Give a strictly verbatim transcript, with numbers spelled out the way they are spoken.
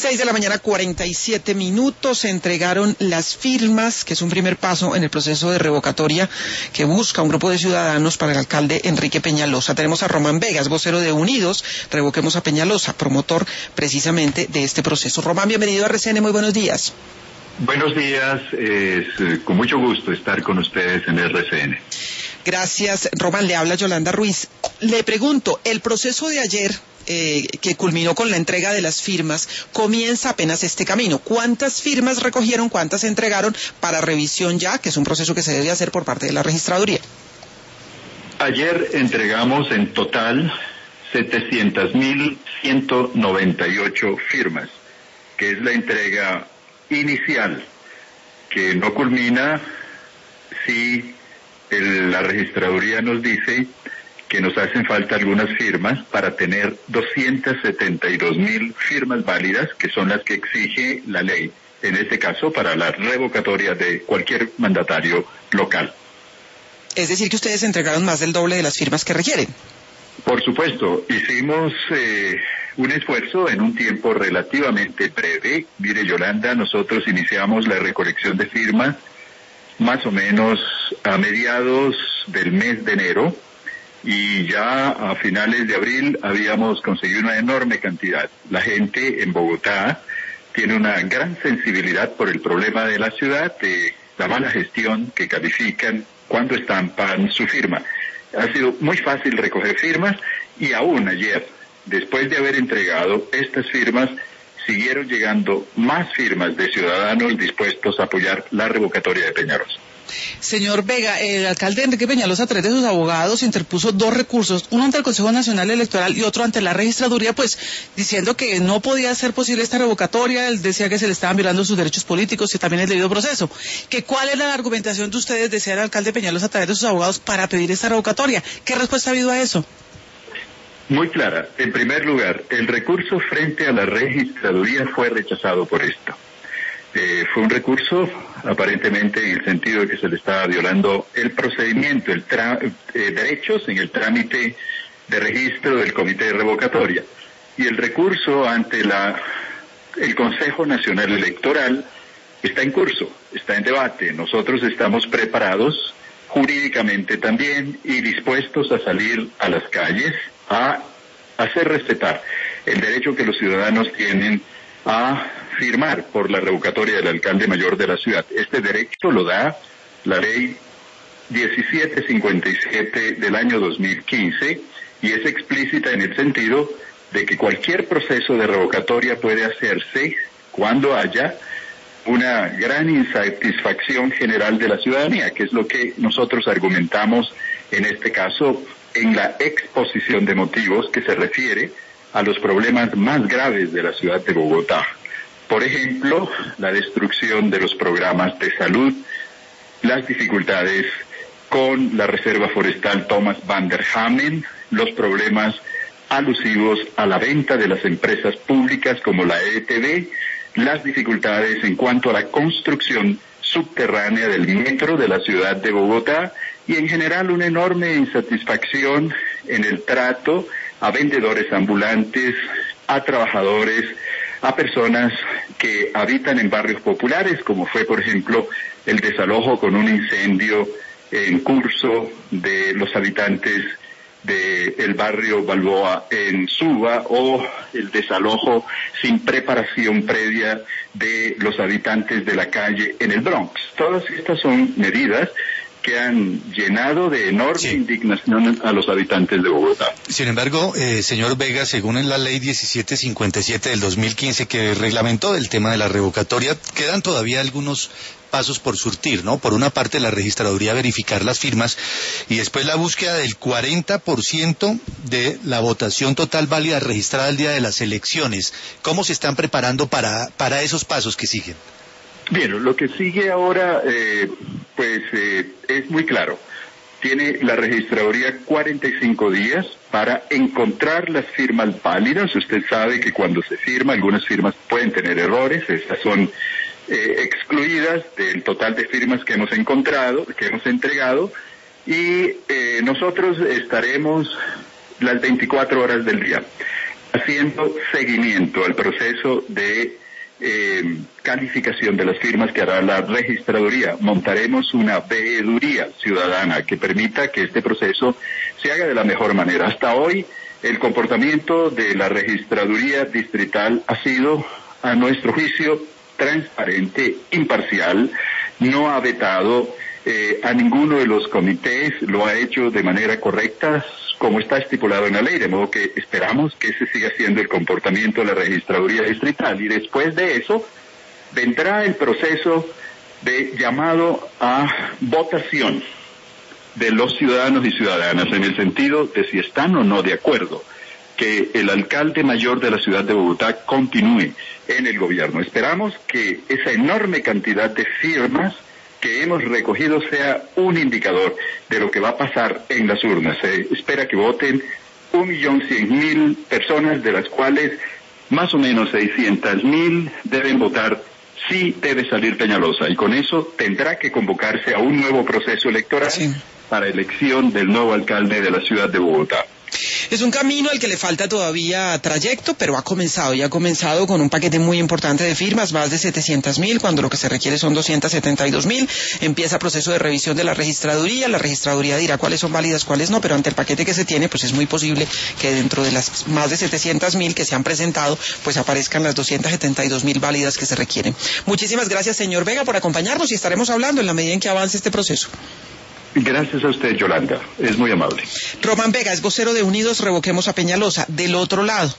Seis de la mañana, cuarenta y siete minutos. Se entregaron las firmas, que es un primer paso en el proceso de revocatoria que busca un grupo de ciudadanos para el alcalde Enrique Peñalosa. Tenemos a Román Vegas, vocero de Unidos, Revoquemos a Peñalosa, promotor precisamente de este proceso. Román, bienvenido a R C N, muy buenos días. Buenos días, es eh, con mucho gusto estar con ustedes en R C N. Gracias, Román. Le habla Yolanda Ruiz. Le pregunto, el proceso de ayer, eh, que culminó con la entrega de las firmas, comienza apenas este camino. ¿Cuántas firmas recogieron, cuántas entregaron para revisión ya, que es un proceso que se debe hacer por parte de la registraduría? Ayer entregamos en total setecientas mil ciento noventa y ocho firmas, que es la entrega inicial, que no culmina si el, la registraduría nos dice que nos hacen falta algunas firmas para tener doscientas setenta y dos mil firmas válidas, que son las que exige la ley, en este caso para la revocatoria de cualquier mandatario local. Es decir, que ustedes entregaron más del doble de las firmas que requieren. Por supuesto, hicimos eh, un esfuerzo en un tiempo relativamente breve. Mire, Yolanda, nosotros iniciamos la recolección de firmas más o menos a mediados del mes de enero y ya a finales de abril habíamos conseguido una enorme cantidad. La gente en Bogotá tiene una gran sensibilidad por el problema de la ciudad, de la mala gestión que califican cuando estampan su firma. Ha sido muy fácil recoger firmas y aún ayer, después de haber entregado estas firmas, siguieron llegando más firmas de ciudadanos dispuestos a apoyar la revocatoria de Peñalosa. Señor Vega, el alcalde Enrique Peñalosa, a través de sus abogados, interpuso dos recursos, uno ante el Consejo Nacional Electoral y otro ante la registraduría, pues diciendo que no podía ser posible esta revocatoria. Él decía que se le estaban violando sus derechos políticos y también el debido proceso. Que ¿cuál es la argumentación de ustedes de ser alcalde Peñalosa a través de sus abogados para pedir esta revocatoria? ¿Qué respuesta ha habido a eso? Muy clara. En primer lugar, el recurso frente a la registraduría fue rechazado por esto. Eh, fue un recurso aparentemente en el sentido de que se le estaba violando el procedimiento, el tra eh, derechos en el trámite de registro del Comité de Revocatoria. Y el recurso ante la el Consejo Nacional Electoral está en curso, está en debate. Nosotros estamos preparados jurídicamente también y dispuestos a salir a las calles a hacer respetar el derecho que los ciudadanos tienen a firmar por la revocatoria del alcalde mayor de la ciudad. Este derecho lo da la ley diecisiete cincuenta y siete del año dos mil quince y es explícita en el sentido de que cualquier proceso de revocatoria puede hacerse cuando haya una gran insatisfacción general de la ciudadanía, que es lo que nosotros argumentamos en este caso en la exposición de motivos que se refiere a los problemas más graves de la ciudad de Bogotá. Por ejemplo, la destrucción de los programas de salud, las dificultades con la Reserva Forestal Thomas van der Hamen, los problemas alusivos a la venta de las empresas públicas como la E T V, las dificultades en cuanto a la construcción subterránea del metro de la ciudad de Bogotá y en general una enorme insatisfacción en el trato a vendedores ambulantes, a trabajadores, a personas que habitan en barrios populares, como fue, por ejemplo, el desalojo con un incendio en curso de los habitantes del barrio Balboa en Suba, o el desalojo sin preparación previa de los habitantes de la calle en el Bronx. Todas estas son medidas que han llenado de enorme sí. indignación a los habitantes de Bogotá. Sin embargo, eh, señor Vega, según en la ley diecisiete cincuenta y siete del dos mil quince que reglamentó el tema de la revocatoria, quedan todavía algunos pasos por surtir, ¿no? Por una parte, la registraduría verificar las firmas y después la búsqueda del cuarenta por ciento de la votación total válida registrada el día de las elecciones. ¿Cómo se están preparando para, para esos pasos que siguen? Bien, lo que sigue ahora, eh, pues eh, es muy claro. Tiene la registraduría cuarenta y cinco días para encontrar las firmas válidas. Usted sabe que cuando se firma, algunas firmas pueden tener errores. Estas son eh, excluidas del total de firmas que hemos encontrado, que hemos entregado. Y eh, nosotros estaremos las veinticuatro horas del día. haciendo seguimiento al proceso de eh, calificación de las firmas que hará la registraduría. Montaremos una veeduría ciudadana que permita que este proceso se haga de la mejor manera. Hasta hoy, el comportamiento de la registraduría distrital ha sido, a nuestro juicio, transparente, imparcial, no ha vetado eh, a ninguno de los comités, lo ha hecho de manera correcta, como está estipulado en la ley, de modo que esperamos que ese siga siendo el comportamiento de la registraduría distrital. Y después de eso, vendrá el proceso de llamado a votación de los ciudadanos y ciudadanas, en el sentido de si están o no de acuerdo que el alcalde mayor de la ciudad de Bogotá continúe en el gobierno. Esperamos que esa enorme cantidad de firmas que hemos recogido sea un indicador de lo que va a pasar en las urnas. Se espera que voten un millón cien mil personas, de las cuales más o menos seiscientas mil deben votar sí debe salir Peñalosa, y con eso tendrá que convocarse a un nuevo proceso electoral sí. para elección del nuevo alcalde de la ciudad de Bogotá. Es un camino al que le falta todavía trayecto, pero ha comenzado, y ha comenzado con un paquete muy importante de firmas, más de setecientas mil, cuando lo que se requiere son doscientas setenta y dos mil. Empieza proceso de revisión de la registraduría, la registraduría dirá cuáles son válidas, cuáles no, pero ante el paquete que se tiene, pues es muy posible que dentro de las más de setecientas mil que se han presentado, pues aparezcan las doscientas setenta y dos mil válidas que se requieren. Muchísimas gracias, señor Vega, por acompañarnos, y estaremos hablando en la medida en que avance este proceso. Gracias a usted, Yolanda. Es muy amable. Román Vega es vocero de Unidos Revoquemos a Peñalosa. Del otro lado,